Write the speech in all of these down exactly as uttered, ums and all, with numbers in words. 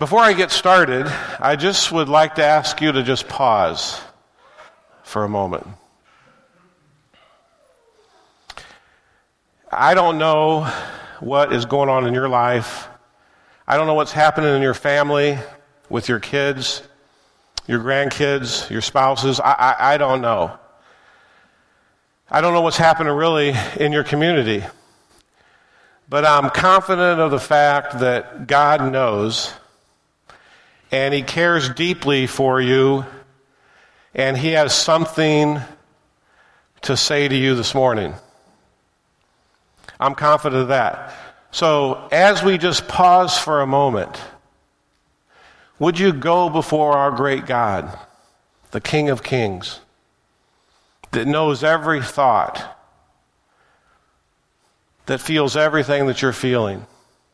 Before I get started, I just would like to ask you to just pause for a moment. I don't know what is going on in your life. I don't know what's happening in your family, with your kids, your grandkids, your spouses. I, I, I don't know. I don't know what's happening really in your community. But I'm confident of the fact that God knows, and He cares deeply for you, and He has something to say to you this morning. I'm confident of that. So as we just pause for a moment, would you go before our great God, the King of Kings, that knows every thought, that feels everything that you're feeling?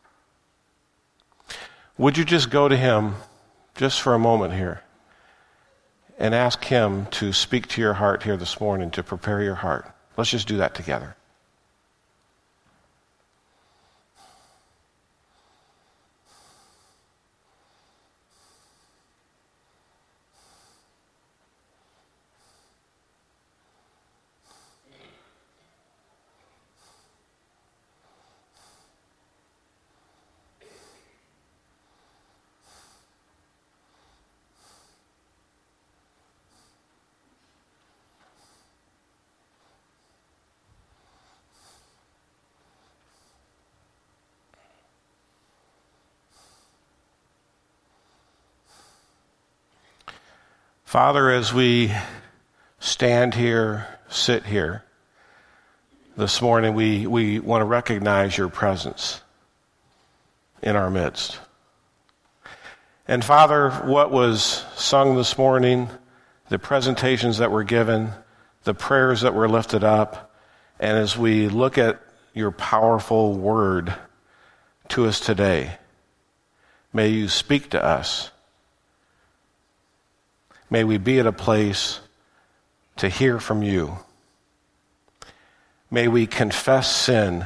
Would you just go to Him just for a moment here and ask Him to speak to your heart here this morning, to prepare your heart? Let's just do that together. Father, as we stand here, sit here this morning, we, we want to recognize your presence in our midst. And Father, what was sung this morning, the presentations that were given, the prayers that were lifted up, and as we look at your powerful word to us today, may you speak to us. May we be at a place to hear from you. May we confess sin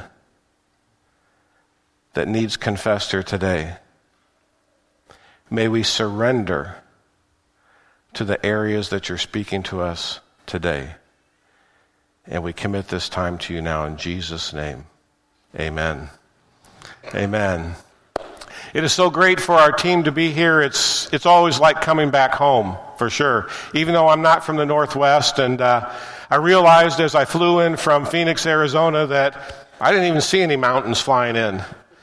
that needs confessed here today. May we surrender to the areas that you're speaking to us today. And we commit this time to you now in Jesus' name. Amen. Amen. It is so great for our team to be here. It's it's always like coming back home, for sure. Even though I'm not from the Northwest, and uh, I realized as I flew in from Phoenix, Arizona, that I didn't even see any mountains flying in.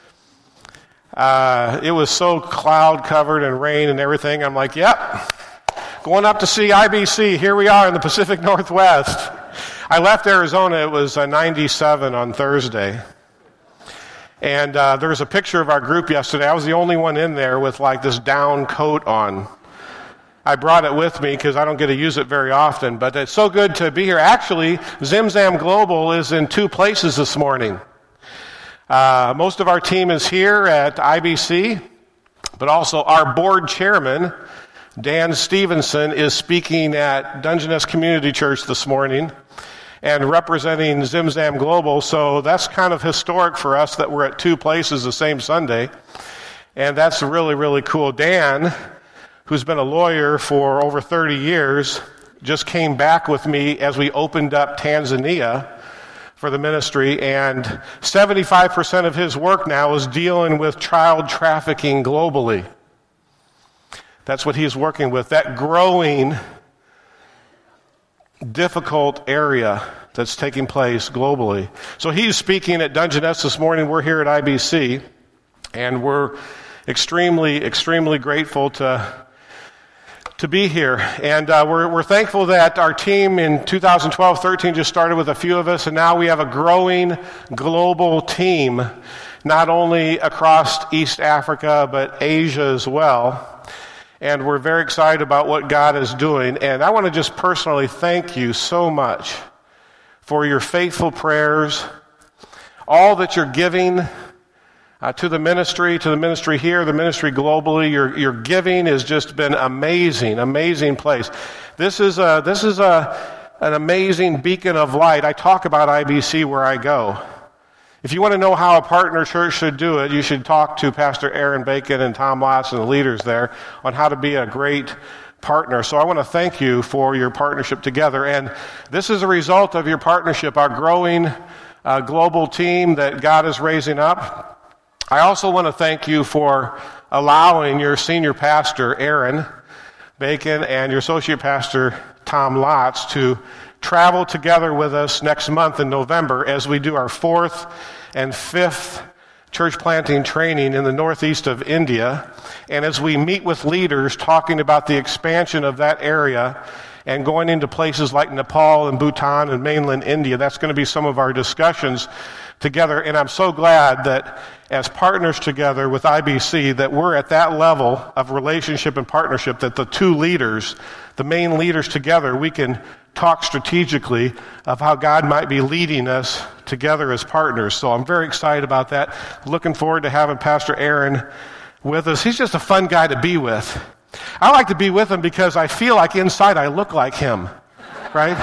Uh, it was so cloud-covered and rain and everything. I'm like, yep, going up to see I B C. Here we are in the Pacific Northwest. I left Arizona. It was uh, ninety-seven on Thursday. And uh, there was a picture of our group yesterday. I was the only one in there with like this down coat on. I brought it with me because I don't get to use it very often, but it's so good to be here. Actually, Zimzam Global is in two places this morning. Uh, most of our team is here at I B C, but also our board chairman, Dan Stevenson, is speaking at Dungeness Community Church this morning and representing Zimzam Global, so that's kind of historic for us that we're at two places the same Sunday, and that's really, really cool. Dan, who's been a lawyer for over thirty years, just came back with me as we opened up Tanzania for the ministry, and seventy-five percent of his work now is dealing with child trafficking globally. That's what he's working with, that growing difficult area that's taking place globally. So he's speaking at Dungeness this morning. We're here at I B C, and we're extremely, extremely grateful to to be here. And uh, we're we're thankful that our team in two thousand twelve thirteen just started with a few of us, and now we have a growing global team, not only across East Africa, but Asia as well. And we're very excited about what God is doing. And I want to just personally thank you so much for your faithful prayers, all that you're giving uh, to the ministry, to the ministry here, the ministry globally. Your your giving has just been amazing, amazing place. This is a this is a an amazing beacon of light. I talk about I B C where I go. If you want to know how a partner church should do it, you should talk to Pastor Aaron Bacon and Tom Lotz and the leaders there on how to be a great partner. So I want to thank you for your partnership together. And this is a result of your partnership, our growing uh, global team that God is raising up. I also want to thank you for allowing your senior pastor, Aaron Bacon, and your associate pastor, Tom Lotz, to travel together with us next month in November as we do our fourth and fifth church planting training in the northeast of India. And as we meet with leaders talking about the expansion of that area and going into places like Nepal and Bhutan and mainland India, that's going to be some of our discussions together. And I'm so glad that as partners together with I B C, that we're at that level of relationship and partnership, that the two leaders, the main leaders together, we can talk strategically of how God might be leading us together as partners. So I'm very excited about that. Looking forward to having Pastor Aaron with us. He's just a fun guy to be with. I like to be with him because I feel like inside I look like him, right?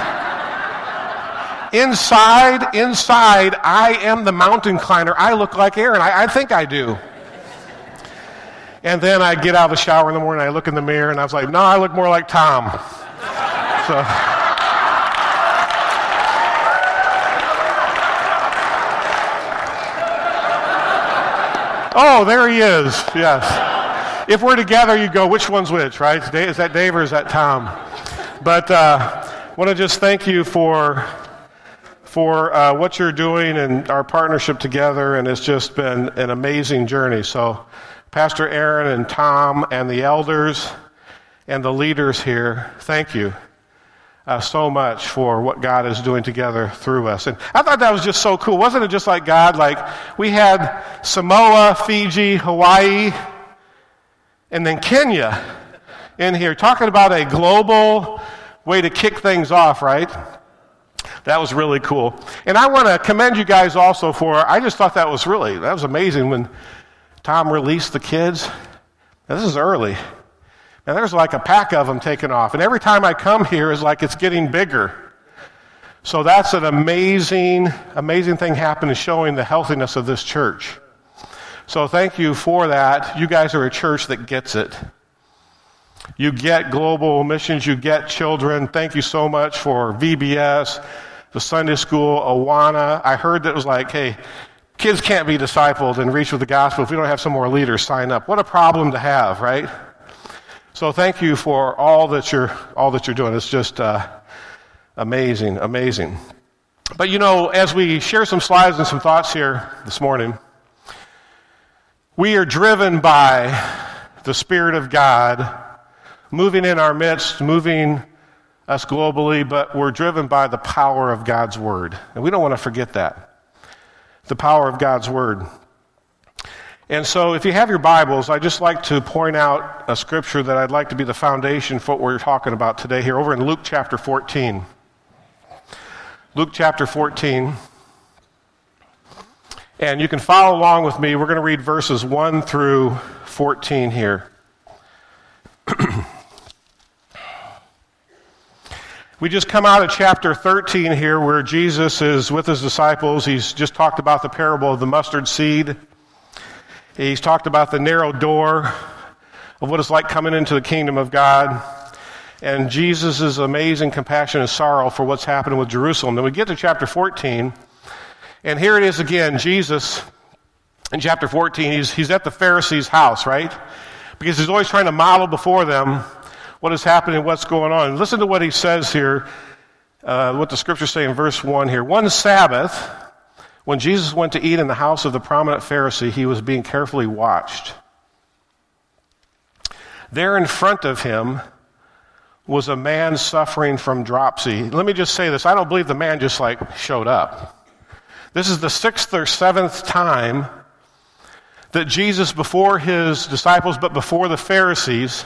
inside, inside, I am the mountain climber. I look like Aaron. I, I think I do. And then I get out of the shower in the morning, I look in the mirror, and I was like, no, I look more like Tom. So... Oh, there he is, yes. If we're together, you go, which one's which, right? Is that Dave or is that Tom? But I uh, want to just thank you for for uh, what you're doing and our partnership together, and it's just been an amazing journey. So Pastor Aaron and Tom and the elders and the leaders here, thank you uh, so much for what God is doing together through us. And I thought that was just so cool. Wasn't it just like God? Like we had Samoa, Fiji, Hawaii, and then Kenya in here, talking about a global way to kick things off, right? That was really cool. And I want to commend you guys also for, I just thought that was really, that was amazing when Tom released the kids. Now, this is early. And there's like a pack of them taking off. And every time I come here, it's like it's getting bigger. So that's an amazing, amazing thing happening, showing the healthiness of this church. So thank you for that. You guys are a church that gets it. You get global missions. You get children. Thank you so much for V B S, the Sunday school, Awana. I heard that it was like, hey, kids can't be discipled and reach with the gospel if we don't have some more leaders sign up. What a problem to have, right? So thank you for all that you're all that you're doing. It's just uh, amazing, amazing. But you know, as we share some slides and some thoughts here this morning, we are driven by the Spirit of God moving in our midst, moving us globally, but we're driven by the power of God's Word. And we don't want to forget that. The power of God's Word. And so if you have your Bibles, I'd just like to point out a scripture that I'd like to be the foundation for what we're talking about today here, over in Luke chapter fourteen. Luke chapter fourteen. And you can follow along with me. We're going to read verses one through fourteen here. We just come out of chapter thirteen here where Jesus is with his disciples. He's just talked about the parable of the mustard seed. He's talked about the narrow door of what it's like coming into the kingdom of God. And Jesus' amazing compassion and sorrow for what's happening with Jerusalem. Then we get to chapter fourteen. And here it is again, Jesus, in chapter fourteen, he's, he's at the Pharisees' house, right? Because he's always trying to model before them what is happening, what's going on. And listen to what he says here, uh, what the scriptures say in verse one here. One Sabbath, when Jesus went to eat in the house of the prominent Pharisee, he was being carefully watched. There in front of him was a man suffering from dropsy. Let me just say this. I don't believe the man just like showed up. This is the sixth or seventh time that Jesus, before his disciples, but before the Pharisees,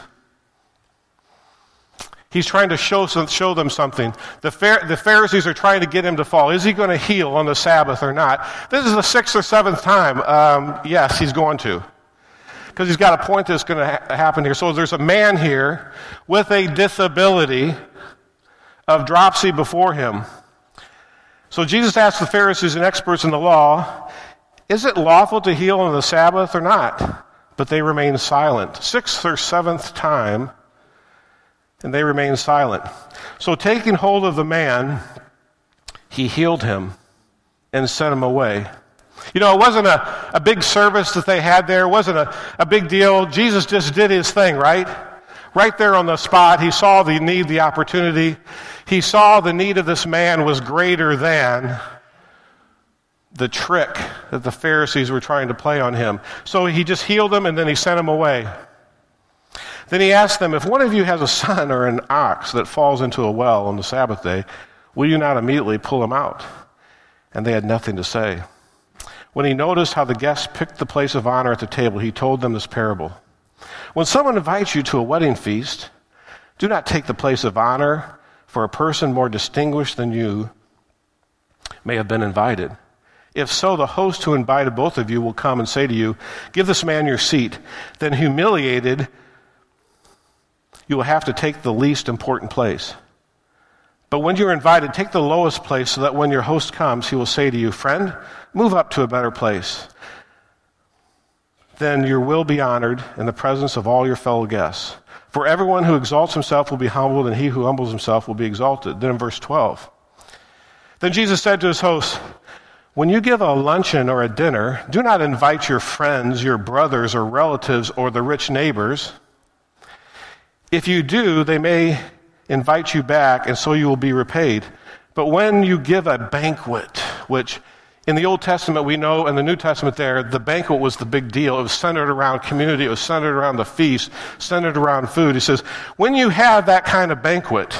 he's trying to show, show them something. The, the Pharisees are trying to get him to fall. Is he going to heal on the Sabbath or not? This is the sixth or seventh time. Um, yes, he's going to. Because he's got a point that's going to ha- happen here. So there's a man here with a disability of dropsy before him. So Jesus asked the Pharisees and experts in the law Is it lawful to heal on the Sabbath or not? But they remained silent. Sixth or seventh time, and they remained silent. So taking hold of the man, he healed him and sent him away. You know, it wasn't a, a big service that they had there. It wasn't a, a big deal. Jesus just did his thing, right? Right there on the spot. He saw the need, the opportunity. He saw the need of this man was greater than the trick that the Pharisees were trying to play on him. So he just healed him and then he sent him away. Then he asked them, if one of you has a son or an ox that falls into a well on the Sabbath day, will you not immediately pull him out? And they had nothing to say. When he noticed how the guests picked the place of honor at the table, he told them this parable. When someone invites you to a wedding feast, do not take the place of honor, for a person more distinguished than you may have been invited. If so, the host who invited both of you will come and say to you, give this man your seat. Then humiliated, you will have to take the least important place. But when you're invited, take the lowest place so that when your host comes, he will say to you, friend, move up to a better place. Then you will be honored in the presence of all your fellow guests. For everyone who exalts himself will be humbled, and he who humbles himself will be exalted. Then in verse twelve, then Jesus said to his host, when you give a luncheon or a dinner, do not invite your friends, your brothers or relatives, or the rich neighbors. If you do, they may invite you back, and so you will be repaid. But when you give a banquet, which in the Old Testament we know, in the New Testament there, the banquet was the big deal. It was centered around community. It was centered around the feast, centered around food. He says, when you have that kind of banquet,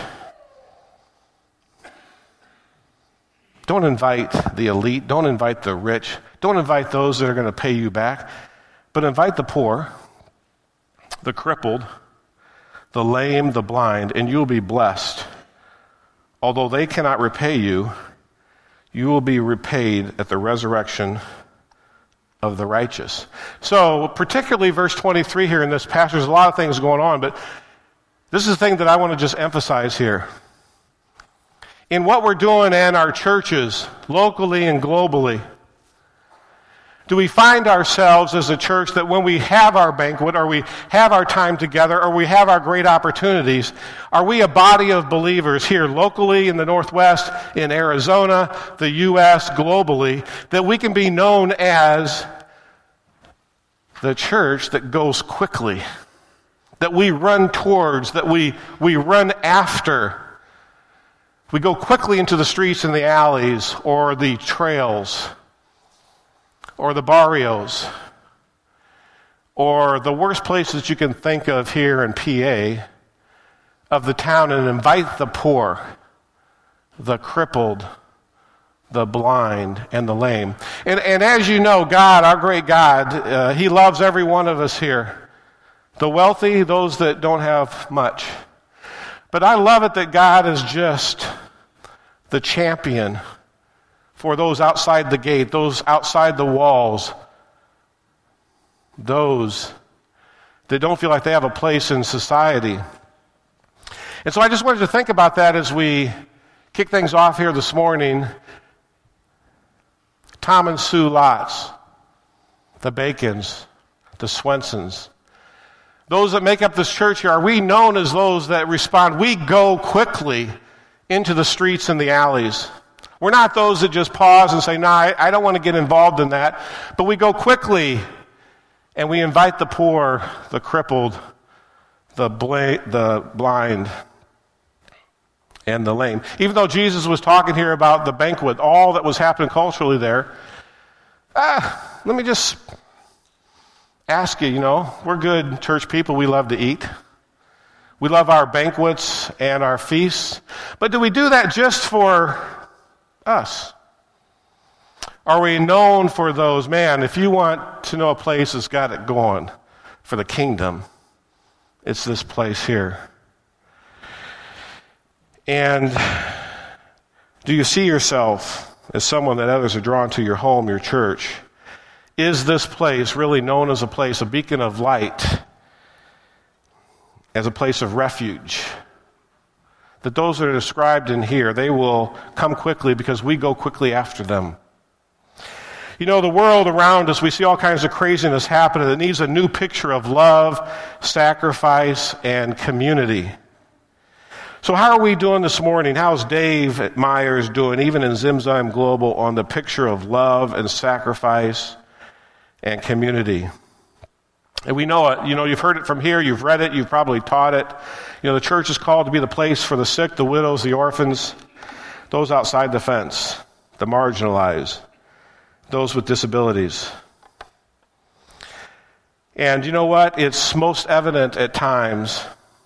don't invite the elite. Don't invite the rich. Don't invite those that are going to pay you back. But invite the poor, the crippled, the lame, the blind, and you will be blessed. Although they cannot repay you, you will be repaid at the resurrection of the righteous. So, particularly verse twenty-three here in this passage, there's a lot of things going on, but this is the thing that I want to just emphasize here. In what we're doing in our churches, locally and globally, do we find ourselves as a church that when we have our banquet, or we have our time together, or we have our great opportunities, are we a body of believers here locally in the Northwest, in Arizona, the U S, globally, that we can be known as the church that goes quickly, that we run towards, that we, we run after? We go quickly into the streets and the alleys, or the trails, or the barrios, or the worst places you can think of here in P A, of the town, and invite the poor, the crippled, the blind, and the lame. And, and as you know, God, our great God, uh, He loves every one of us here. The wealthy, those that don't have much. But I love it that God is just the champion for those outside the gate, those outside the walls, those that don't feel like they have a place in society. And so I just wanted to think about that as we kick things off here this morning. Tom and Sue Lotz, the Bacons, the Swensons, those that make up this church here, are we known as those that respond? We go quickly into the streets and the alleys. We're not those that just pause and say, no, I, I don't want to get involved in that. But we go quickly and we invite the poor, the crippled, the, bla- the blind, and the lame. Even though Jesus was talking here about the banquet, all that was happening culturally there, ah, let me just ask you, you know, we're good church people. We love to eat. We love our banquets and our feasts. But do we do that just for us? Are we known for those? Man, if you want to know a place that's got it going for the kingdom, it's this place here. And do you see yourself as someone that others are drawn to, your home, your church? Is this place really known as a place, a beacon of light, as a place of refuge? That those that are described in here, they will come quickly because we go quickly after them. You know, the world around us, we see all kinds of craziness happening that needs a new picture of love, sacrifice, and community. So how are we doing this morning? How's Dave Myers doing, even in Zimzam Global, on the picture of love and sacrifice and community? And we know it. You know, you've heard it from here. You've read it. You've probably taught it. You know, the church is called to be the place for the sick, the widows, the orphans, those outside the fence, the marginalized, those with disabilities. And you know what? It's most evident at times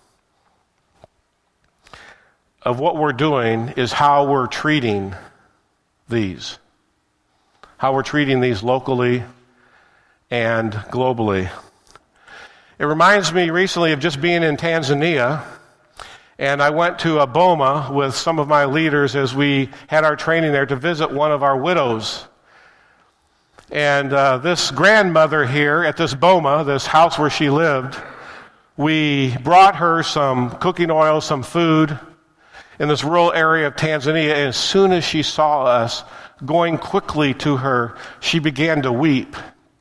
of what we're doing is how we're treating these. How we're treating these locally and globally. It reminds me recently of just being in Tanzania, and I went to a Boma with some of my leaders as we had our training there to visit one of our widows. And uh, this grandmother here at this Boma, this house where she lived, we brought her some cooking oil, some food, in this rural area of Tanzania, and as soon as she saw us going quickly to her, she began to weep.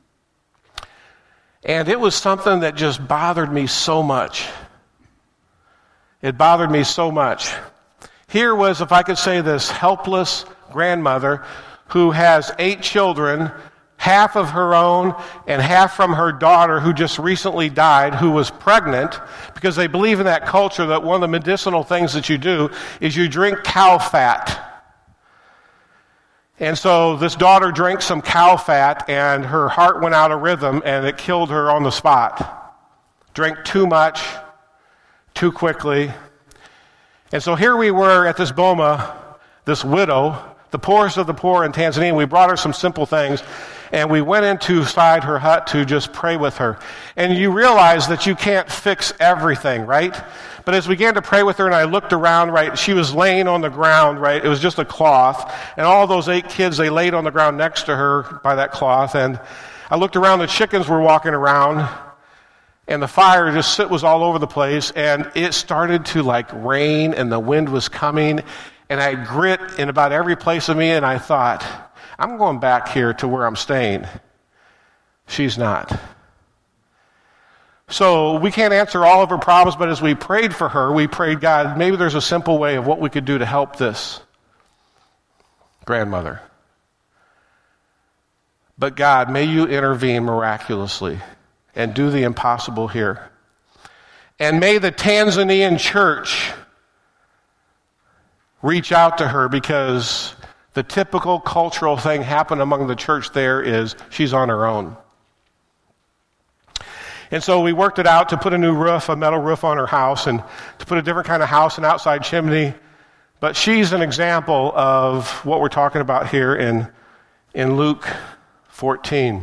And it was something that just bothered me so much. It bothered me so much. Here was, if I could say this, helpless grandmother who has eight children, half of her own and half from her daughter who just recently died, who was pregnant, because they believe in that culture that one of the medicinal things that you do is you drink cow fat. And so this daughter drank some cow fat and her heart went out of rhythm and it killed her on the spot. Drank too much, too quickly. And so here we were at this Boma, this widow, the poorest of the poor in Tanzania, and we brought her some simple things. And we went inside her hut to just pray with her. And you realize that you can't fix everything, right? But as we began to pray with her and I looked around, right, she was laying on the ground, right? It was just a cloth. And all those eight kids, they laid on the ground next to her by that cloth. And I looked around, the chickens were walking around. And the fire just was all over the place. And it started to like rain and the wind was coming. And I had grit in about every place of me and I thought, I'm going back here to where I'm staying. She's not. So we can't answer all of her problems, but as we prayed for her, we prayed, God, maybe there's a simple way of what we could do to help this grandmother. But God, may you intervene miraculously and do the impossible here. And may the Tanzanian church reach out to her, because the typical cultural thing happened among the church there is she's on her own. And so we worked it out to put a new roof, a metal roof on her house, and to put a different kind of house, an outside chimney. But she's an example of what we're talking about here in, in Luke fourteen.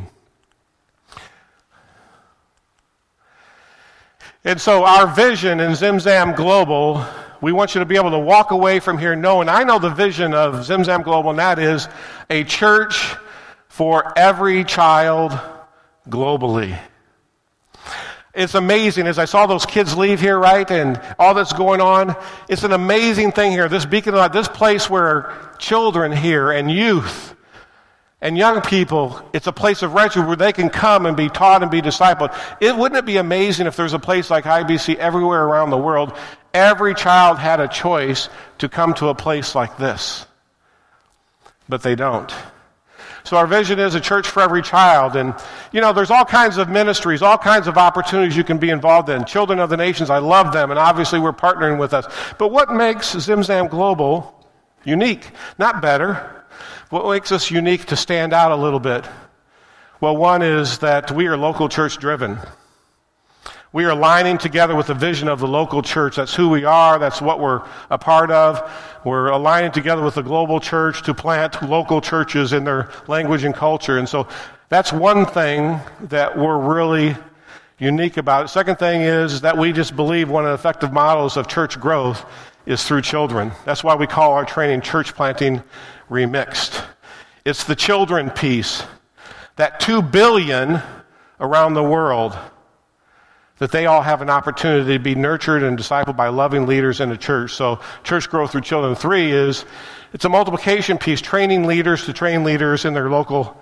And so our vision in Zimzam Global, we want you to be able to walk away from here knowing, I know the vision of Zimzam Global, and that is a church for every child globally. It's amazing. As I saw those kids leave here, right, and all that's going on, it's an amazing thing here. This beacon of light, this place where children here and youth and young people, it's a place of refuge where they can come and be taught and be discipled. It wouldn't it be amazing if there's a place like I B C everywhere around the world, every child had a choice to come to a place like this. But they don't. So our vision is a church for every child. And, you know, there's all kinds of ministries, all kinds of opportunities you can be involved in. Children of the Nations, I love them, and obviously we're partnering with us. But what makes Zimzam Global unique? Not better. What makes us unique to stand out a little bit? Well, one is that we are local church driven. We are aligning together with the vision of the local church. That's who we are. That's what we're a part of. We're aligning together with the global church to plant local churches in their language and culture. And so that's one thing that we're really unique about. The second thing is that we just believe one of the effective models of church growth is through children. That's why we call our training Church Planting Remixed. It's the children piece. That two billion around the world, that they all have an opportunity to be nurtured and discipled by loving leaders in the church. So church growth through children. Three is, it's a multiplication piece, training leaders to train leaders in their local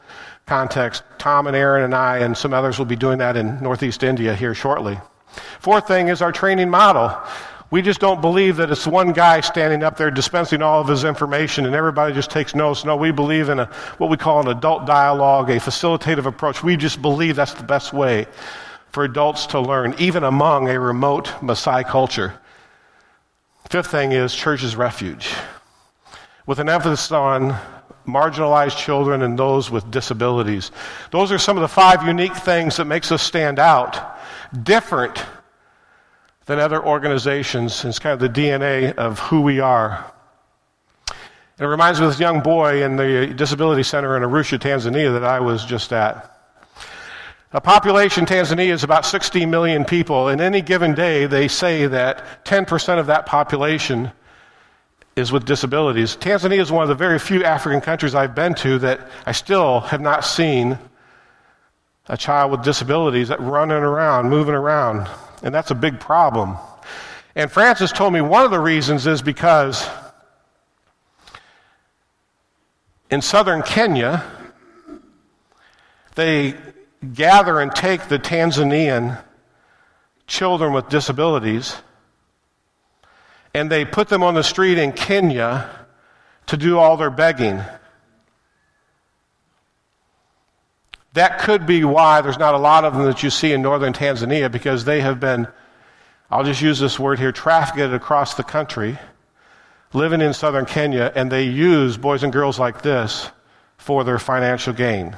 context. Tom and Aaron and I and some others will be doing that in Northeast India here shortly. Fourth thing is our training model. We just don't believe that it's one guy standing up there dispensing all of his information and everybody just takes notes. No, we believe in a, what we call an adult dialogue, a facilitative approach. We just believe that's the best way for adults to learn, even among a remote Maasai culture. Fifth thing is church's refuge, with an emphasis on marginalized children and those with disabilities. Those are some of the five unique things that makes us stand out, different than other organizations. It's kind of the D N A of who we are. And it reminds me of this young boy in the Disability Center in Arusha, Tanzania that I was just at. A population in Tanzania is about sixty million people. In any given day, they say that ten percent of that population is with disabilities. Tanzania is one of the very few African countries I've been to that I still have not seen a child with disabilities that running around, moving around. And that's a big problem. And Francis told me one of the reasons is because in southern Kenya, they gather and take the Tanzanian children with disabilities and they put them on the street in Kenya to do all their begging. That could be why there's not a lot of them that you see in northern Tanzania, because they have been, I'll just use this word here, trafficked across the country, living in southern Kenya, and they use boys and girls like this for their financial gain.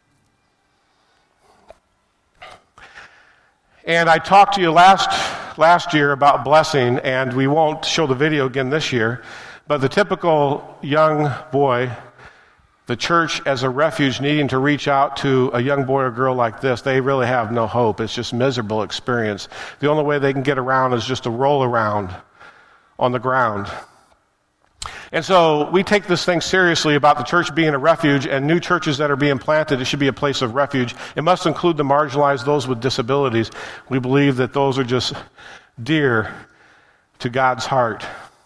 And I talked to you last last year about blessing, and we won't show the video again this year, but the typical young boy, the church as a refuge needing to reach out to a young boy or girl like this, they really have no hope. It's just miserable experience. The only way they can get around is just to roll around on the ground. And so we take this thing seriously about the church being a refuge, and new churches that are being planted, it should be a place of refuge. It must include the marginalized, those with disabilities. We believe that those are just dear to God's heart.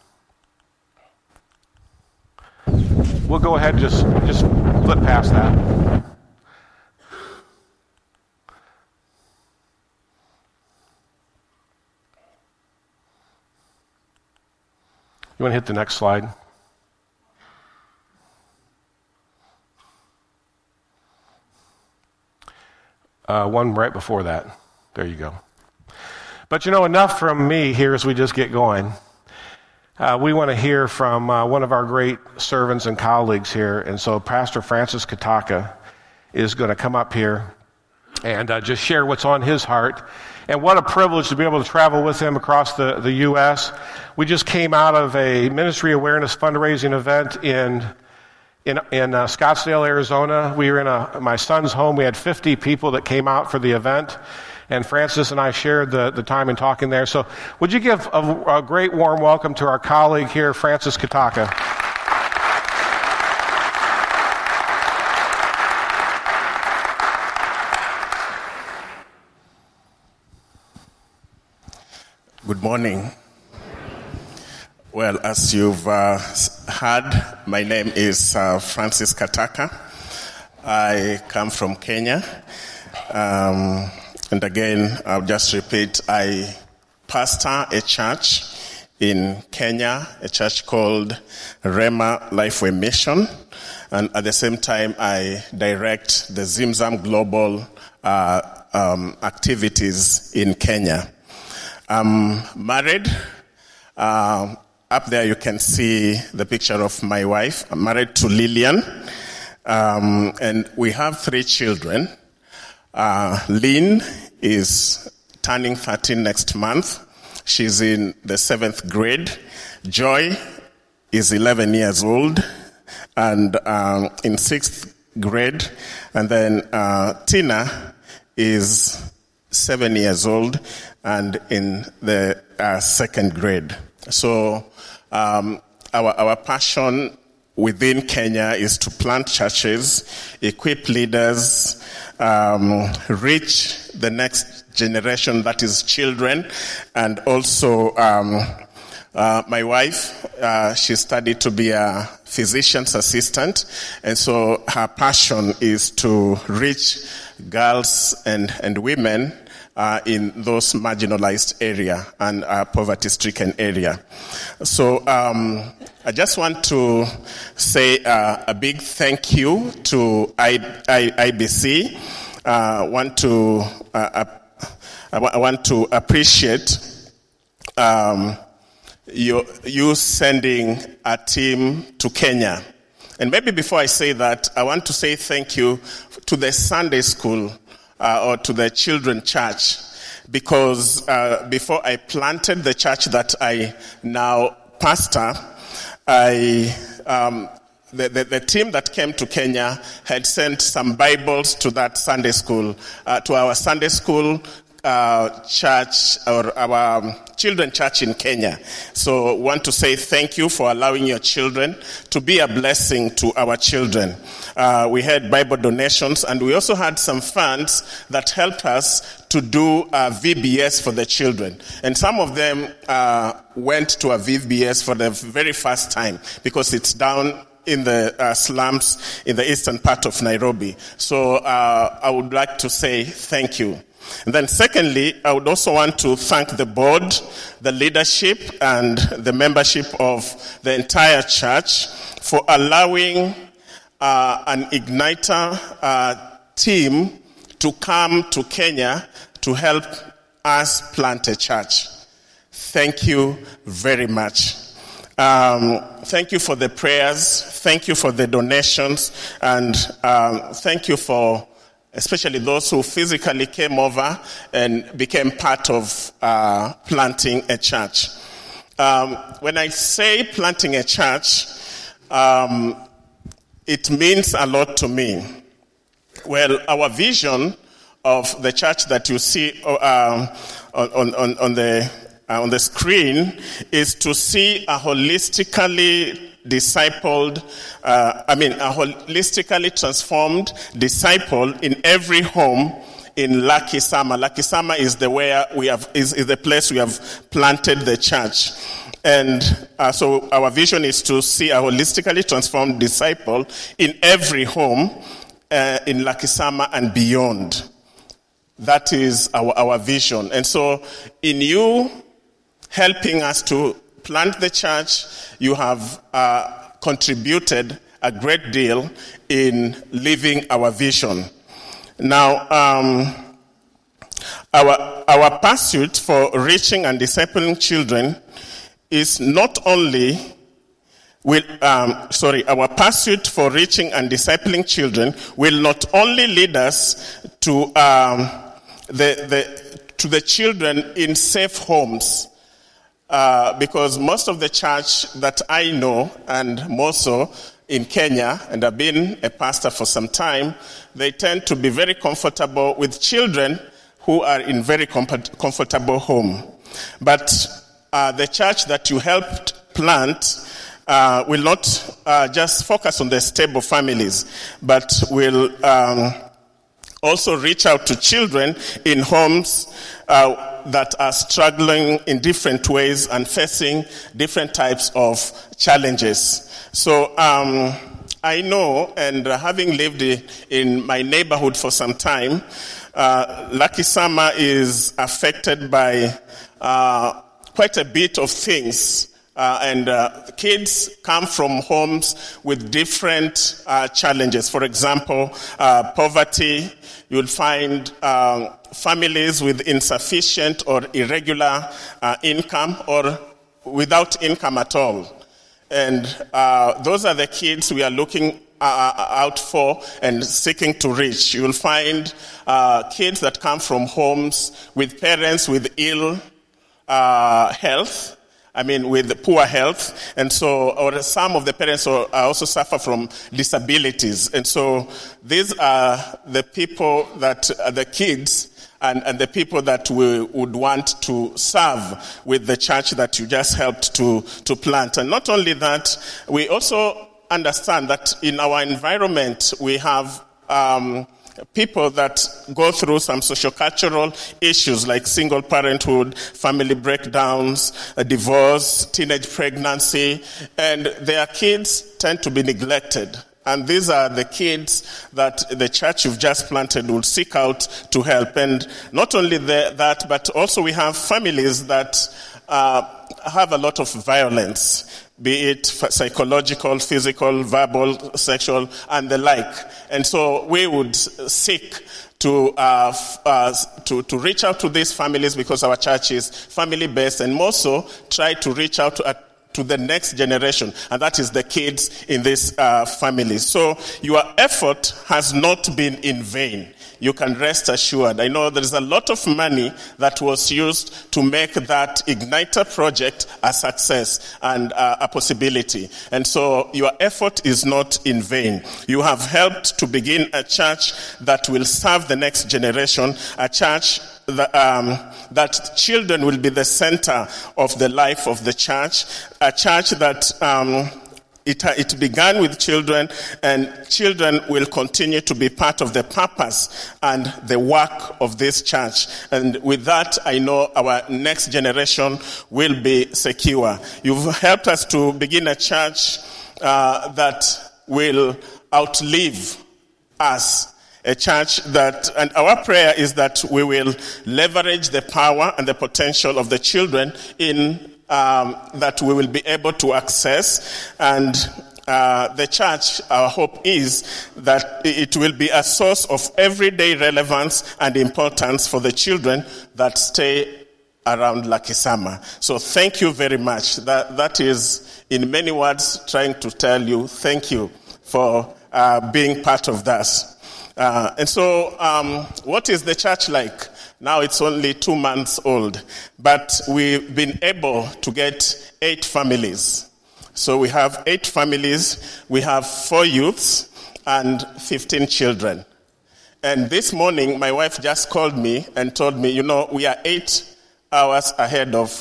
We'll go ahead and just, just flip past that. You want to hit the next slide? Uh, one right before that. There you go. But you know, enough from me here as we just get going. Uh, we want to hear from uh, one of our great servants and colleagues here. And so Pastor Francis Kataka is going to come up here and uh, just share what's on his heart. And what a privilege to be able to travel with him across the, the U S. We just came out of a ministry awareness fundraising event in in, in uh, Scottsdale, Arizona. We were in a, my son's home. We had fifty people that came out for the event. And Francis and I shared the, the time in talking there. So would you give a, a great warm welcome to our colleague here, Francis Kataka. Good morning. Well, as you've uh, heard, my name is uh, Francis Kataka. I come from Kenya. Um, and again, I'll just repeat, I pastor a church in Kenya, a church called Rema Lifeway Mission. And at the same time, I direct the Zimzam Global uh, um, activities in Kenya. I'm married. Uh, up there you can see the picture of my wife. I'm married to Lillian. Um, and we have three children. Uh, Lynn is turning thirteen next month. She's in the seventh grade. Joy is eleven years old and um, in sixth grade. And then uh, Tina is seven years old and in the uh, second grade. So um, our our passion within Kenya is to plant churches, equip leaders, um, reach the next generation, that is children, and also um, Uh, my wife, uh, she studied to be a physician's assistant, and so her passion is to reach girls and, and women uh, in those marginalized area and uh, poverty-stricken area. So um, I just want to say uh, a big thank you to I, I, I B C. I uh, want to uh, I want to appreciate um, you, you sending a team to Kenya. And maybe before I say that, I want to say thank you to the Sunday school uh, or to the children church, because uh, before I planted the church that I now pastor, I um, the, the, the team that came to Kenya had sent some Bibles to that Sunday school, uh, to our Sunday school Uh, church or our um, children church in Kenya. So want to say thank you for allowing your children to be a blessing to our children. Uh, we had Bible donations, and we also had some funds that helped us to do a V B S for the children. And some of them uh, went to a V B S for the very first time because it's down in the uh, slums in the eastern part of Nairobi. So uh, I would like to say thank you. And then secondly, I would also want to thank the board, the leadership, and the membership of the entire church for allowing uh, an Igniter uh, team to come to Kenya to help us plant a church. Thank you very much. Um, thank you for the prayers. Thank you for the donations. And um, thank you for especially those who physically came over and became part of uh, planting a church. Um, when I say planting a church, um, it means a lot to me. Well, our vision of the church that you see uh, on, on, on, the, uh, on the screen is to see a holistically discipled, uh, I mean, a holistically transformed disciple in every home in Lakisama. Lakisama is the where we have is, is the place we have planted the church, and uh, so our vision is to see a holistically transformed disciple in every home uh, in Lakisama and beyond. That is our our vision, and so in you helping us to plant the church, you have uh, contributed a great deal in living our vision. Now, um, our our pursuit for reaching and discipling children is not only will um, sorry, our pursuit for reaching and discipling children will not only lead us to um, the the to the children in safe homes. Uh, because most of the church that I know, and more so in Kenya, and I've been a pastor for some time, they tend to be very comfortable with children who are in very comfort- comfortable home. But uh, the church that you helped plant uh, will not uh, just focus on the stable families, but will um, also reach out to children in homes uh, that are struggling in different ways and facing different types of challenges. So um, I know, and uh, having lived in my neighborhood for some time, uh, Lakisama is affected by uh, quite a bit of things. Uh, and uh, kids come from homes with different uh, challenges. For example, uh, poverty. You'll find um, families with insufficient or irregular uh, income or without income at all. And uh, those are the kids we are looking uh, out for and seeking to reach. You'll find uh, kids that come from homes with parents with ill uh, health. I mean, with poor health, and so, or some of the parents also suffer from disabilities, and so these are the people that are the kids and, and the people that we would want to serve with the church that you just helped to to plant. And not only that, we also understand that in our environment we have um, people that go through some sociocultural issues like single parenthood, family breakdowns, a divorce, teenage pregnancy, and their kids tend to be neglected. And these are the kids that the church you've just planted will seek out to help. And not only the, that, but also we have families that uh, have a lot of violence, be it psychological, physical, verbal, sexual, and the like. And so we would seek to, uh, uh, to to reach out to these families, because our church is family-based, and more so try to reach out to, uh, to the next generation, and that is the kids in this uh, family. So your effort has not been in vain. You can rest assured. I know there is a lot of money that was used to make that Igniter project a success and uh, a possibility. And so your effort is not in vain. You have helped to begin a church that will serve the next generation, a church that, um, that children will be the center of the life of the church, a church that um, It, it began with children, and children will continue to be part of the purpose and the work of this church. And with that, I know our next generation will be secure. You've helped us to begin a church uh, that will outlive us. A church that, and our prayer is that we will leverage the power and the potential of the children in Um, that we will be able to access. And uh, the church, our hope is that it will be a source of everyday relevance and importance for the children that stay around Lakisama. So thank you very much. That That is, in many words, trying to tell you thank you for uh, being part of that. Uh, and so um, what is the church like? Now it's only two months old, but we've been able to get eight families. So we have eight families, we have four youths, and fifteen children. And this morning, my wife just called me and told me, you know, we are eight hours ahead of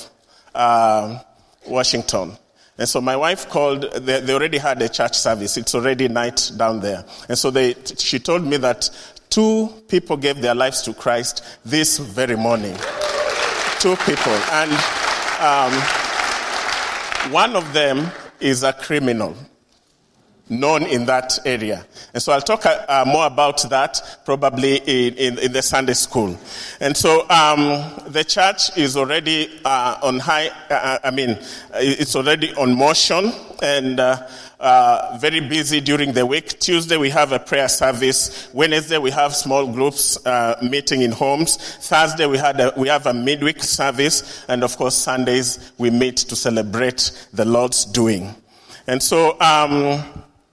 uh, Washington. And so my wife called, they, they already had a church service. It's already night down there. And so they, she told me that two people gave their lives to Christ this very morning. Two people. And um, one of them is a criminal known in that area. And so I'll talk uh, more about that probably in, in, in the Sunday school. And so um, the church is already uh, on high, uh, I mean, it's already on motion and uh, uh, very busy during the week. Tuesday we have a prayer service. Wednesday we have small groups uh, meeting in homes. Thursday we had a, we have a midweek service. And of course Sundays we meet to celebrate the Lord's doing. And so um,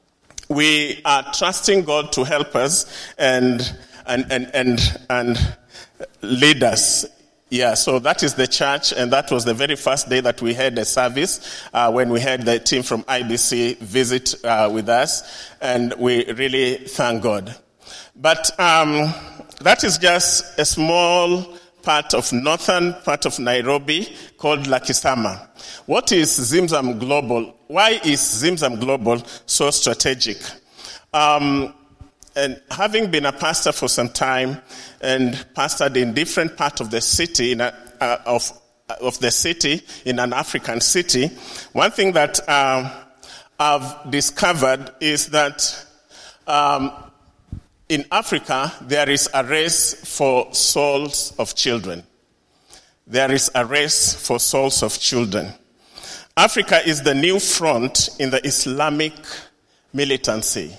we are trusting God to help us and and and and and lead us. Yeah, so that is the church, and that was the very first day that we had a service uh, when we had the team from I B C visit uh, with us, and we really thank God. But um, that is just a small part of northern part of Nairobi called Lakisama. What is Zimzam Global? Why is Zimzam Global so strategic? Um, and having been a pastor for some time and pastored in different parts of the city, in a, uh, of of the city in an African city, one thing that uh, I've discovered is that um, in Africa there is a race for souls of children. There is a race for souls of children. Africa is the new front in the Islamic militancy.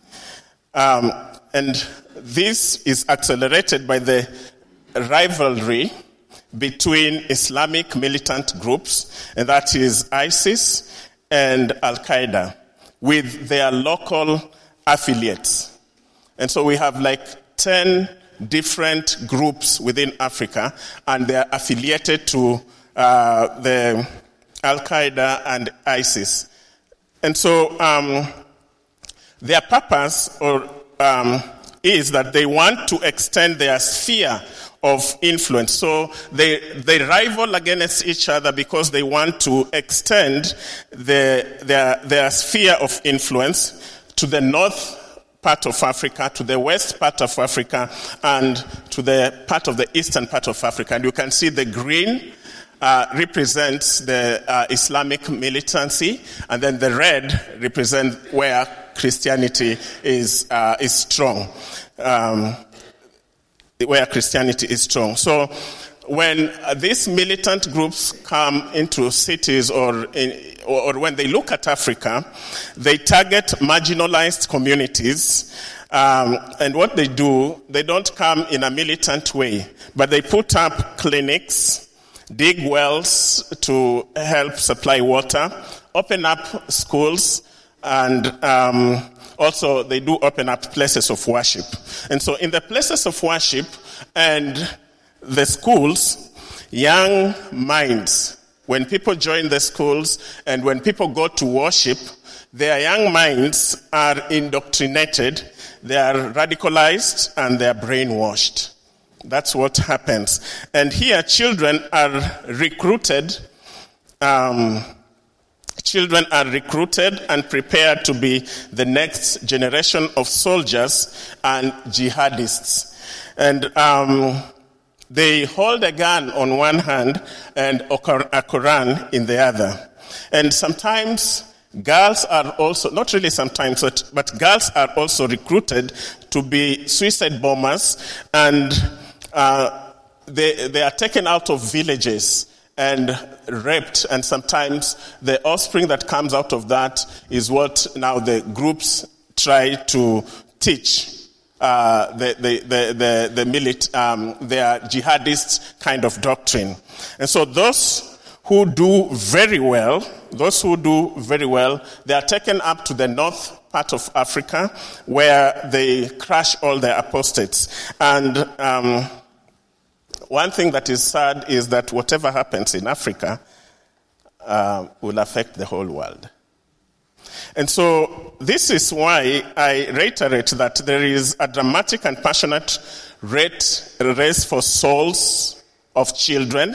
Um, and this is accelerated by the rivalry between Islamic militant groups, and that is ISIS and Al-Qaeda, with their local affiliates. And so we have like ten different groups within Africa, and they are affiliated to uh, the Al-Qaeda and ISIS. And so um, their purpose or um, is that they want to extend their sphere of influence. So they they rival against each other because they want to extend the, their, their sphere of influence to the north part of Africa, to the west part of Africa, and to the part of the eastern part of Africa. And you can see the green uh, represents the uh, Islamic militancy, and then the red represents where Christianity is uh, is strong, um, where Christianity is strong. So when uh, these militant groups come into cities or, in, or or when they look at Africa, they target marginalized communities. Um, and what they do, they don't come in a militant way, but they put up clinics, dig wells to help supply water, open up schools, and um, also they do open up places of worship. And so in the places of worship and the schools, young minds, when people join the schools and when people go to worship, their young minds are indoctrinated, they are radicalized, and they are brainwashed. That's what happens. And here children are recruited, um, children are recruited and prepared to be the next generation of soldiers and jihadists. And um, they hold a gun on one hand and a Quran in the other. And sometimes girls are also, not really sometimes, but, but girls are also recruited to be suicide bombers, and uh, they, they are taken out of villages and raped, and sometimes the offspring that comes out of that is what now the groups try to teach. Uh, the the the the, the milit, um, their jihadist kind of doctrine. And so those who do very well, those who do very well, they are taken up to the north part of Africa where they crush all the apostates. And um, one thing that is sad is that whatever happens in Africa uh, will affect the whole world. And so this is why I reiterate that there is a dramatic and passionate race for souls of children.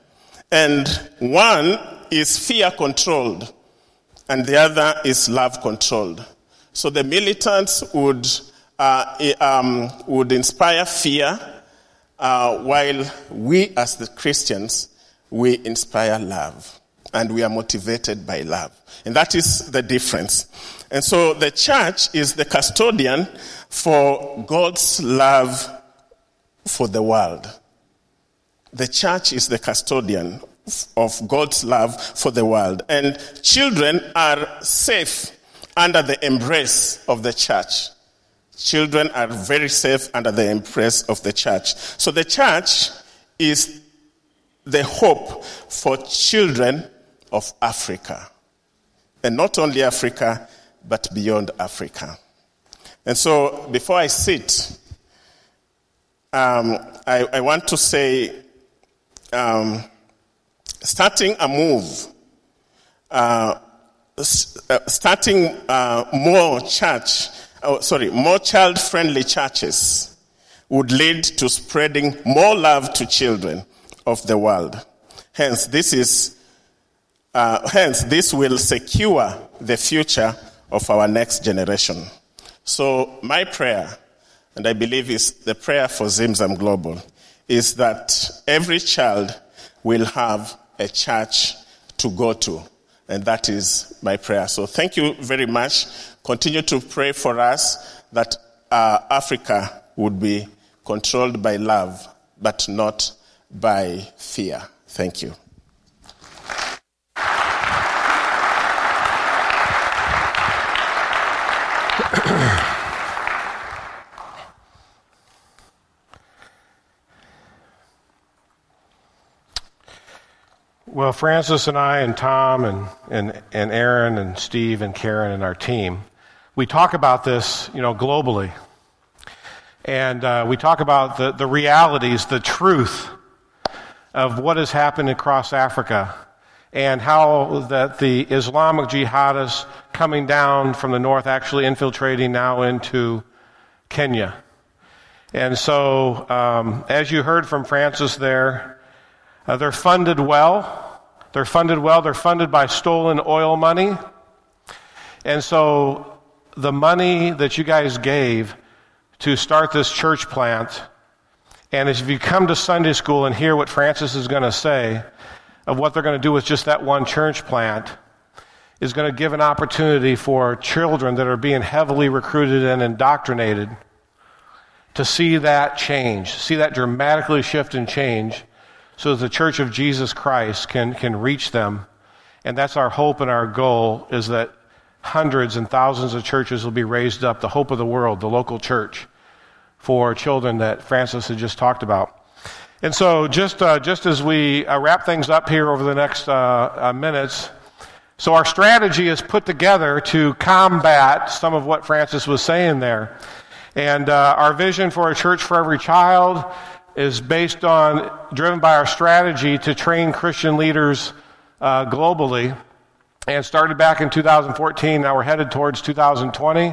And one is fear controlled, and the other is love controlled. So the militants would uh, um, would inspire fear, uh, while we as the Christians, we inspire love. And we are motivated by love. And that is the difference. And so the church is the custodian for God's love for the world. The church is the custodian of God's love for the world. And children are safe under the embrace of the church. Children are very safe under the embrace of the church. So the church is the hope for children of Africa. And not only Africa, but beyond Africa. And so before I sit, um, I, I want to say, um, starting a move, uh, starting uh, more church, oh, sorry, more child-friendly churches would lead to spreading more love to children of the world. Hence, this is Uh, hence, this will secure the future of our next generation. So my prayer, and I believe is the prayer for Zimzam Global, is that every child will have a church to go to. And that is my prayer. So thank you very much. Continue to pray for us that uh, Africa would be controlled by love, but not by fear. Thank you. Well, Francis and I and Tom and, and, and Aaron and Steve and Karen and our team, we talk about this, you know, globally. And uh, we talk about the, the realities, the truth of what has happened across Africa and how that the Islamic jihadists coming down from the north actually infiltrating now into Kenya. And so, um, as you heard from Francis there, uh, they're funded well. They're funded well. They're funded by stolen oil money. And so the money that you guys gave to start this church plant, and if you come to Sunday school and hear what Francis is going to say of what they're going to do with just that one church plant, is going to give an opportunity for children that are being heavily recruited and indoctrinated to see that change, see that dramatically shift and change, so that the Church of Jesus Christ can, can reach them. And that's our hope and our goal, is that hundreds and thousands of churches will be raised up, the hope of the world, the local church, for children that Francis had just talked about. And so just uh, just as we uh, wrap things up here over the next uh, uh, minutes, so our strategy is put together to combat some of what Francis was saying there. And uh, our vision for a church for every child is based on, driven by our strategy to train Christian leaders uh, globally, and started back in two thousand fourteen. Now we're headed towards two thousand twenty.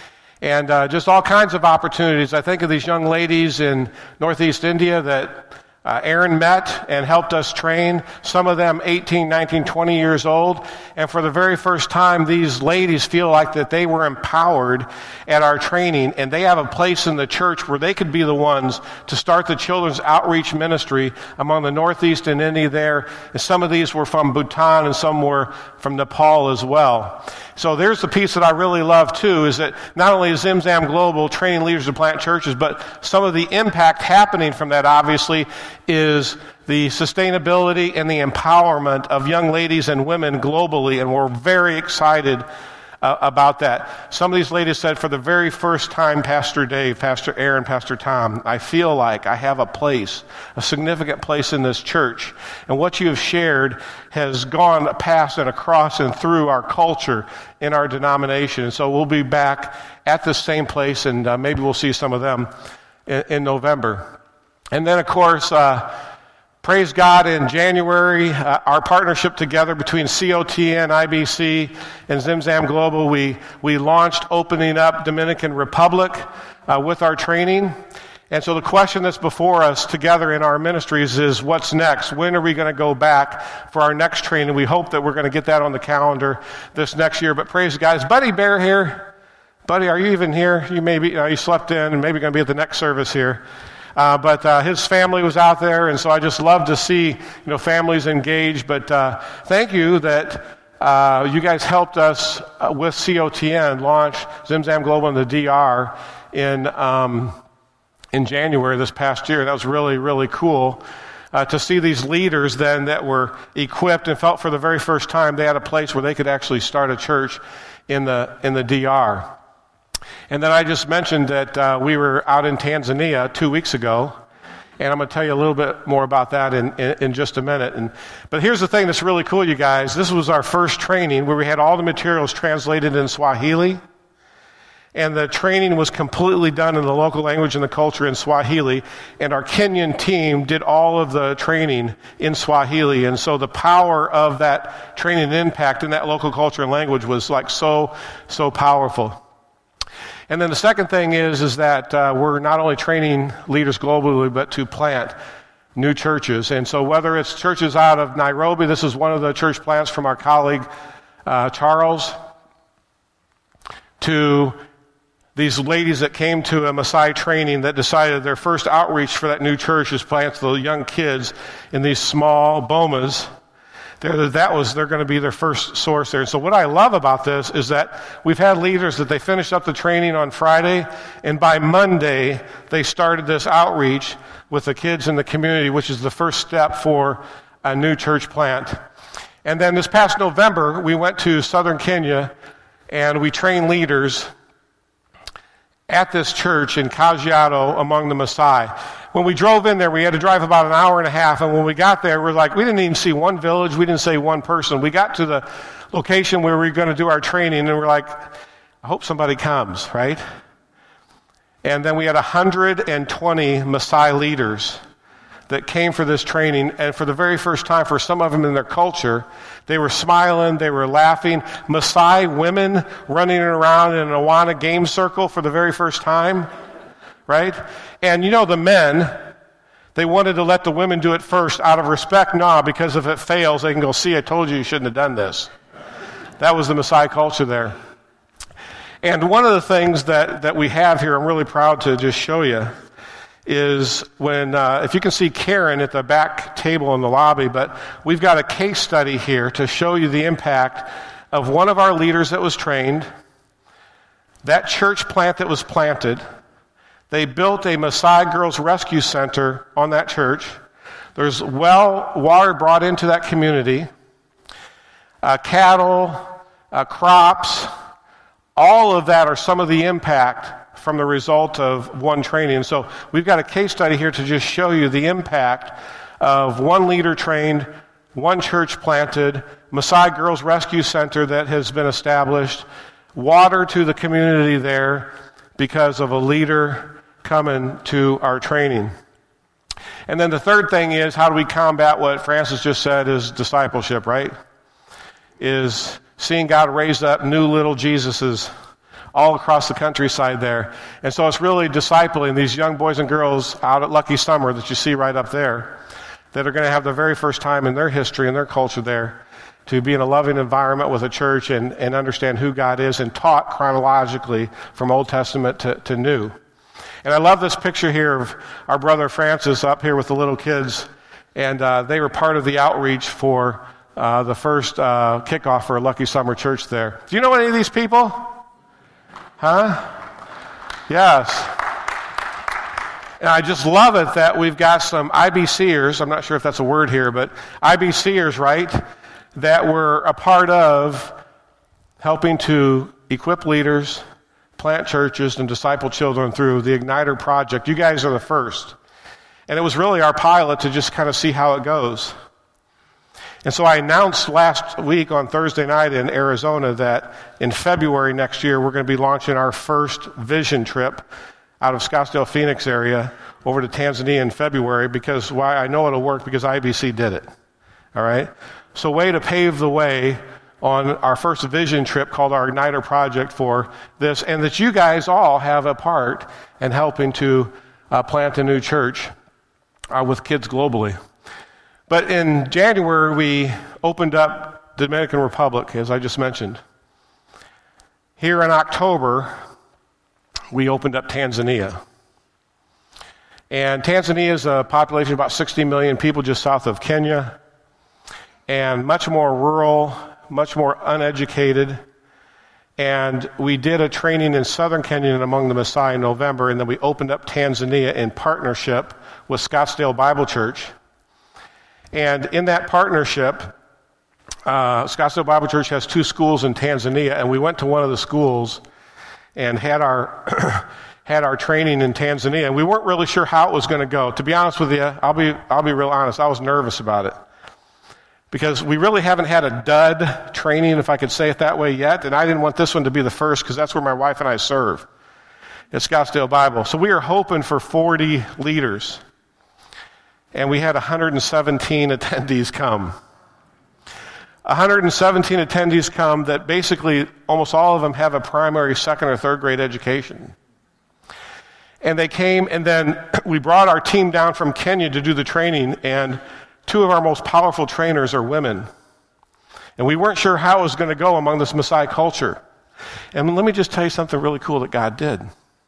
And uh, just all kinds of opportunities. I think of these young ladies in Northeast India that uh, Aaron met and helped us train, some of them eighteen, nineteen, twenty years old. And for the very first time, these ladies feel like that they were empowered at our training, and they have a place in the church where they could be the ones to start the children's outreach ministry among the Northeast and India there. And some of these were from Bhutan, and some were from Nepal as well. So there's the piece that I really love too, is that not only is Zimzam Global training leaders to plant churches, but some of the impact happening from that obviously is the sustainability and the empowerment of young ladies and women globally, and we're very excited uh, about that. Some of these ladies said, for the very first time, Pastor Dave, Pastor Aaron, Pastor Tom, I feel like I have a place, a significant place in this church, and what you have shared has gone past and across and through our culture in our denomination. And so we'll be back at the same place, and uh, maybe we'll see some of them in, in November. And then, of course, uh, praise God, in January, uh, our partnership together between C O T N, I B C, and Zimzam Global, we, we launched Opening Up Dominican Republic uh, with our training. And so the question that's before us together in our ministries is, what's next? When are we going to go back for our next training? We hope that we're going to get that on the calendar this next year. But praise God. Is Buddy Bear here? Buddy, are you even here? You maybe, you know, you slept in and maybe going to be at the next service here. Uh, but uh, his family was out there, and so I just love to see, you know, families engaged. But uh, thank you that uh, you guys helped us uh, with C O T N launch Zimzam Global in the D R in um, in January this past year. That was really, really cool uh, to see these leaders then that were equipped and felt for the very first time they had a place where they could actually start a church in the in the D R. And then I just mentioned that uh, we were out in Tanzania two weeks ago, and I'm going to tell you a little bit more about that in, in, in just a minute. And, but here's the thing that's really cool, you guys. This was our first training where we had all the materials translated in Swahili, and the training was completely done in the local language and the culture in Swahili, and our Kenyan team did all of the training in Swahili. And so the power of that training and impact in that local culture and language was like so, so powerful. And then the second thing is, is that uh, we're not only training leaders globally, but to plant new churches. And so whether it's churches out of Nairobi, this is one of the church plants from our colleague uh, Charles, to these ladies that came to a Maasai training that decided their first outreach for that new church is plant the young kids in these small bomas. They're, that was, they're going to be their first source there. And so what I love about this is that we've had leaders that they finished up the training on Friday, and by Monday, they started this outreach with the kids in the community, which is the first step for a new church plant. And then this past November, we went to southern Kenya, and we trained leaders at this church in Kajiado among the Maasai. When we drove in there, we had to drive about an hour and a half, and when we got there, we're like, we didn't even see one village, we didn't see one person. We got to the location where we were going to do our training, and we're like, I hope somebody comes, right? And then we had one hundred twenty Maasai leaders that came for this training, and for the very first time, for some of them in their culture, they were smiling, they were laughing. Maasai women running around in an Awana game circle for the very first time, right? And you know, the men, they wanted to let the women do it first out of respect. Nah, because if it fails, they can go, see, I told you you shouldn't have done this. That was the Maasai culture there. And one of the things that, that we have here, I'm really proud to just show you, is when, uh, if you can see Karen at the back table in the lobby, but we've got a case study here to show you the impact of one of our leaders that was trained, that church plant that was planted. They built a Maasai Girls Rescue Center on that church. There's well water brought into that community, uh, cattle, uh, crops, all of that are some of the impact from the result of one training. So we've got a case study here to just show you the impact of one leader trained, one church planted, Maasai Girls Rescue Center that has been established, water to the community there because of a leader coming to our training. And then the third thing is, how do we combat what Francis just said is discipleship, right? Is seeing God raise up new little Jesuses all across the countryside there. And so it's really discipling these young boys and girls out at Lucky Summer that you see right up there that are going to have the very first time in their history and their culture there to be in a loving environment with a church and, and understand who God is and taught chronologically from Old Testament to, to New. And I love this picture here of our brother Francis up here with the little kids. And uh, they were part of the outreach for uh, the first uh, kickoff for Lucky Summer Church there. Do you know any of these people? Huh? Yes. And I just love it that we've got some IBCers, I'm not sure if that's a word here, but IBCers, right, that were a part of helping to equip leaders, plant churches, and disciple children through the Igniter Project. You guys are the first. And it was really our pilot to just kind of see how it goes. And so I announced last week on Thursday night in Arizona that in February next year, we're going to be launching our first vision trip out of Scottsdale, Phoenix area over to Tanzania in February, because why I know it'll work because I B C did it. All right? So way to pave the way on our first vision trip called our Igniter Project for this, and that you guys all have a part in helping to uh, plant a new church uh, with kids globally. But in January, we opened up the Dominican Republic, as I just mentioned. Here in October, we opened up Tanzania. And Tanzania is a population of about sixty million people just south of Kenya, and much more rural, much more uneducated. And we did a training in southern Kenya and among the Maasai in November, and then we opened up Tanzania in partnership with Scottsdale Bible Church. And in that partnership, uh, Scottsdale Bible Church has two schools in Tanzania, and we went to one of the schools and had our had our training in Tanzania. And we weren't really sure how it was going to go. To be honest with you, I'll be I'll be real honest. I was nervous about it because we really haven't had a dud training, if I could say it that way, yet. And I didn't want this one to be the first because that's where my wife and I serve at Scottsdale Bible. So we were hoping for forty leaders. And we had one hundred seventeen attendees come. one hundred seventeen attendees come that basically almost all of them have a primary, second, or third grade education. And they came, and then we brought our team down from Kenya to do the training, and two of our most powerful trainers are women. And we weren't sure how it was going to go among this Maasai culture. And let me just tell you something really cool that God did.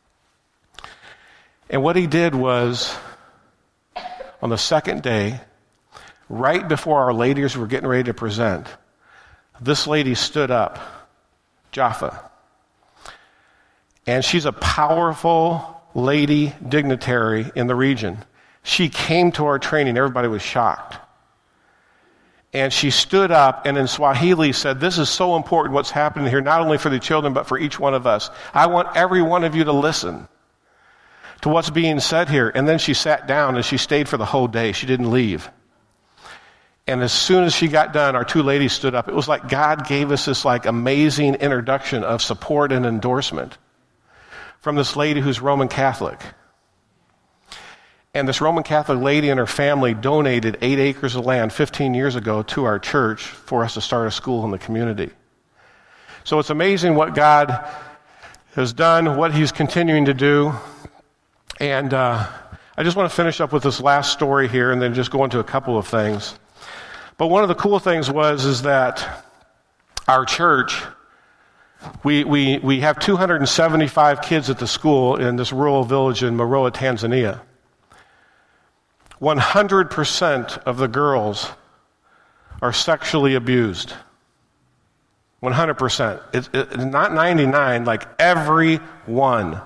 And what he did was, on the second day, right before our ladies were getting ready to present, this lady stood up, Jaffa. And she's a powerful lady dignitary in the region. She came to our training. Everybody was shocked. And she stood up and in Swahili said, "This is so important what's happening here, not only for the children, but for each one of us. I want every one of you to listen to what's being said here." And then she sat down and she stayed for the whole day. She didn't leave. And as soon as she got done, our two ladies stood up. It was like God gave us this like amazing introduction of support and endorsement from this lady who's Roman Catholic. And this Roman Catholic lady and her family donated eight acres of land fifteen years ago to our church for us to start a school in the community. So it's amazing what God has done, what he's continuing to do. And uh, I just want to finish up with this last story here and then just go into a couple of things. But one of the cool things was is that our church We, we, we have two hundred seventy-five kids at the school in this rural village in Maroa, Tanzania. one hundred percent of the girls are sexually abused. one hundred percent. It's it, not ninety-nine, like every one.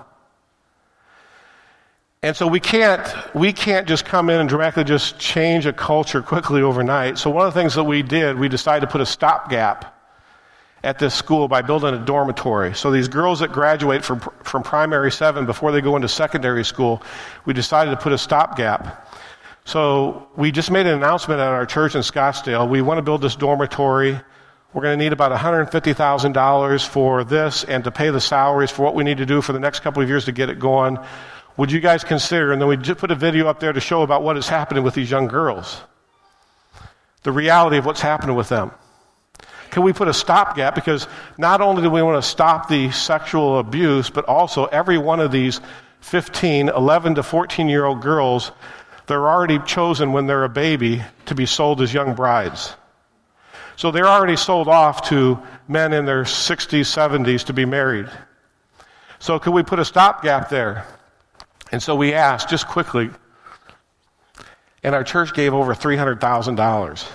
And so we can't, we can't just come in and dramatically just change a culture quickly overnight. So one of the things that we did, we decided to put a stopgap at this school by building a dormitory. So these girls that graduate from, from primary seven, before they go into secondary school, we decided to put a stopgap. So we just made an announcement at our church in Scottsdale. We want to build this dormitory. We're going to need about one hundred fifty thousand dollars for this and to pay the salaries for what we need to do for the next couple of years to get it going. Would you guys consider? And then we just put a video up there to show about what is happening with these young girls. The reality of what's happening with them. Can we put a stopgap? Because not only do we want to stop the sexual abuse, but also every one of these fifteen, eleven to fourteen-year-old girls, they're already chosen when they're a baby to be sold as young brides. So they're already sold off to men in their sixties, seventies to be married. So could we put a stopgap there? And so we asked, just quickly, and our church gave over three hundred thousand dollars.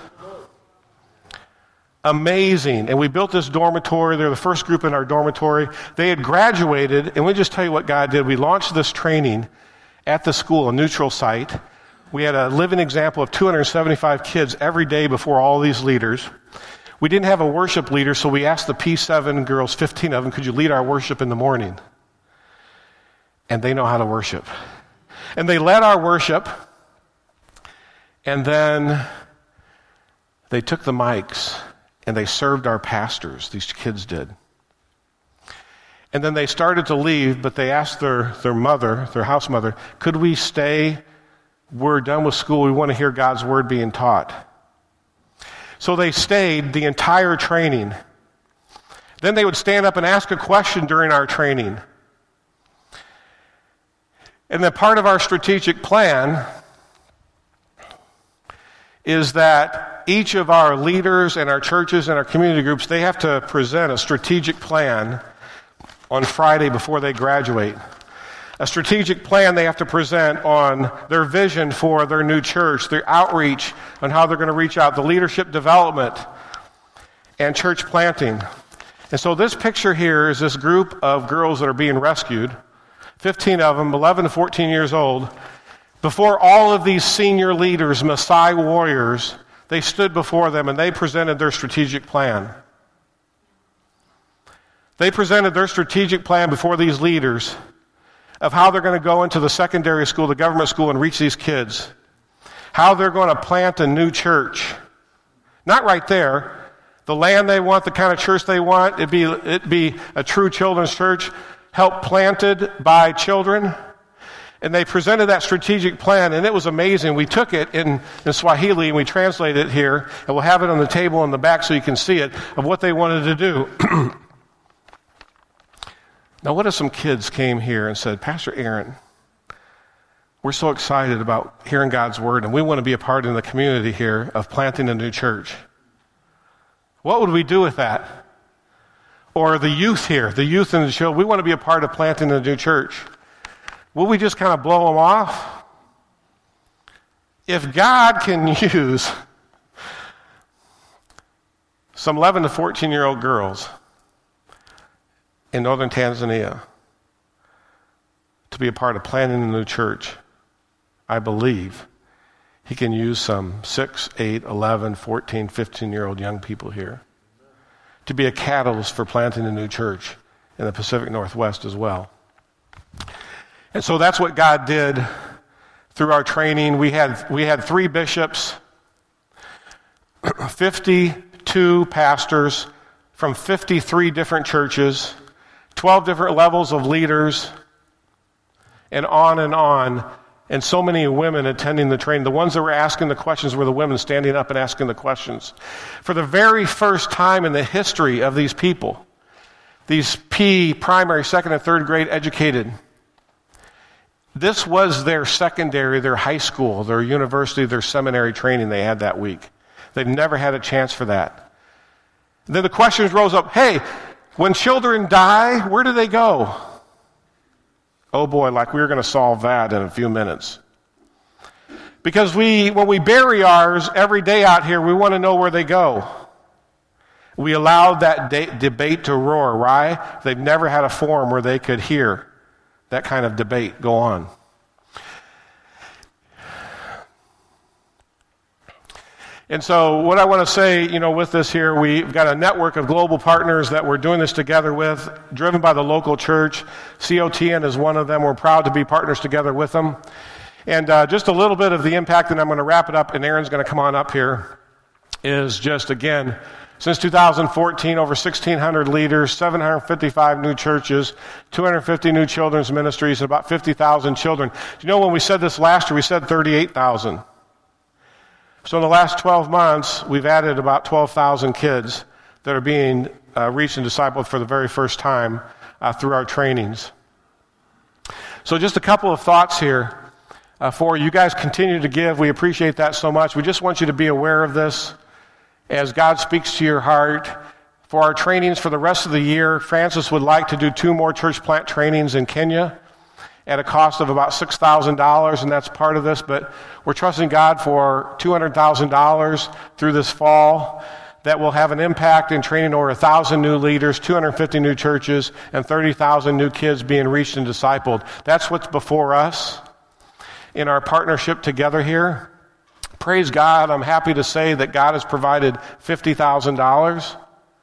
Amazing. And we built this dormitory. They're the first group in our dormitory. They had graduated, and we just tell you what God did. We launched this training at the school, a neutral site. We had a living example of two hundred seventy-five kids every day before all these leaders. We didn't have a worship leader, so we asked the P seven girls, fifteen of them, could you lead our worship in the morning? And they know how to worship. And they led our worship, and then they took the mics, and they served our pastors, these kids did. And then they started to leave, but they asked their, their mother, their house mother, could we stay? We're done with school. We want to hear God's word being taught. So they stayed the entire training. Then they would stand up and ask a question during our training. And then part of our strategic plan is that each of our leaders and our churches and our community groups, they have to present a strategic plan on Friday before they graduate. A strategic plan they have to present on their vision for their new church, their outreach, on how they're going to reach out, the leadership development, and church planting. And so this picture here is this group of girls that are being rescued, fifteen of them, eleven to fourteen years old. Before all of these senior leaders, Maasai warriors, they stood before them and they presented their strategic plan. They presented their strategic plan before these leaders of how they're going to go into the secondary school, the government school, and reach these kids. How they're going to plant a new church. Not right there. The land they want, the kind of church they want, it'd be, it'd be a true children's church, help planted by children. And they presented that strategic plan, and it was amazing. We took it in, in Swahili, and we translated it here, and we'll have it on the table in the back so you can see it, of what they wanted to do. Now, what if some kids came here and said, Pastor Aaron, we're so excited about hearing God's word, and we want to be a part in the community here of planting a new church. What would we do with that? Or the youth here, the youth in the show, we want to be a part of planting a new church. Will we just kind of blow them off? If God can use some eleven to fourteen-year-old girls in northern Tanzania to be a part of planting a new church, I believe he can use some six, eight, eleven, fourteen, fifteen-year-old young people here to be a catalyst for planting a new church in the Pacific Northwest as well. And so that's what God did through our training. We had we had three bishops, fifty-two pastors from fifty-three different churches, twelve different levels of leaders, and on and on. And so many women attending the training. The ones that were asking the questions were the women standing up and asking the questions. For the very first time in the history of these people, these P, primary, second, and third grade educated, this was their secondary, their high school, their university, their seminary training they had that week. They'd never had a chance for that. And then the questions rose up, hey, When children die, where do they go? Oh boy, like we were going to solve that in a few minutes. Because we, when we bury ours every day out here, we want to know where they go. We allowed that de- debate to roar, right? They've never had a forum where they could hear that kind of debate go on. And so what I want to say, you know, with this here, we've got a network of global partners that we're doing this together with, driven by the local church. C O T N is one of them. We're proud to be partners together with them. And uh, just a little bit of the impact, and I'm going to wrap it up, and Aaron's going to come on up here, is just, again, since two thousand fourteen, over sixteen hundred leaders, seven hundred fifty-five new churches, two hundred fifty new children's ministries, and about fifty thousand children. Do you know when we said this last year, we said thirty-eight thousand. So in the last twelve months, we've added about twelve thousand kids that are being uh, reached and discipled for the very first time uh, through our trainings. So just a couple of thoughts here uh, for you guys. Continue to give. We appreciate that so much. We just want you to be aware of this as God speaks to your heart. For our trainings for the rest of the year, Francis would like to do two more church plant trainings in Kenya at a cost of about six thousand dollars, and that's part of this, but we're trusting God for two hundred thousand dollars through this fall that will have an impact in training over one thousand new leaders, two hundred fifty new churches, and thirty thousand new kids being reached and discipled. That's what's before us in our partnership together here. Praise God, I'm happy to say that God has provided fifty thousand dollars.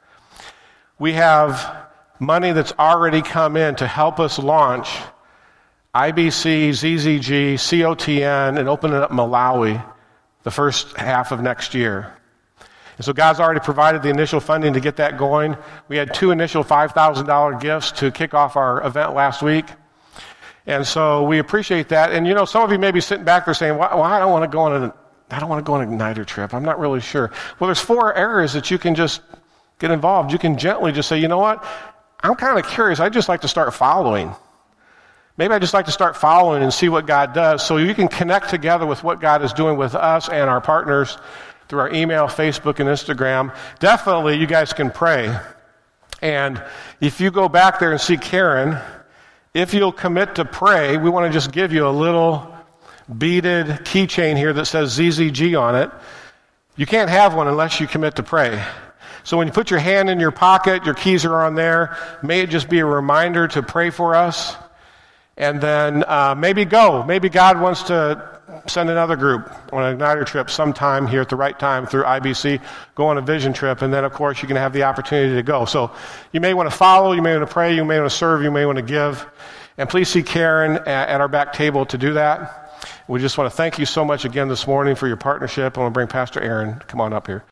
We have money that's already come in to help us launch I B C, Z Z G, C O T N, and open it up Malawi the first half of next year. And so God's already provided the initial funding to get that going. We had two initial five thousand dollars gifts to kick off our event last week. And so we appreciate that. And you know, some of you may be sitting back there saying, well, well I don't want to go on a, I don't want to go on an Igniter trip. I'm not really sure. Well, there's four areas that you can just get involved. You can gently just say, you know what? I'm kind of curious. I'd just like to start following. Maybe I'd just like to start following and see what God does, so you can connect together with what God is doing with us and our partners through our email, Facebook, and Instagram. Definitely, you guys can pray. And if you go back there and see Karen, if you'll commit to pray, we want to just give you a little beaded keychain here that says Z Z G on it. You can't have one unless you commit to pray. So when you put your hand in your pocket, your keys are on there. May it just be a reminder to pray for us. And then uh, maybe go. Maybe God wants to send another group on an Igniter trip sometime here at the right time through I B C. Go on a vision trip, and then, of course, you can have the opportunity to go. So you may want to follow, you may want to pray, you may want to serve, you may want to give. And please see Karen at, at our back table to do that. We just want to thank you so much again this morning for your partnership. I want to bring Pastor Aaron. Come on up here.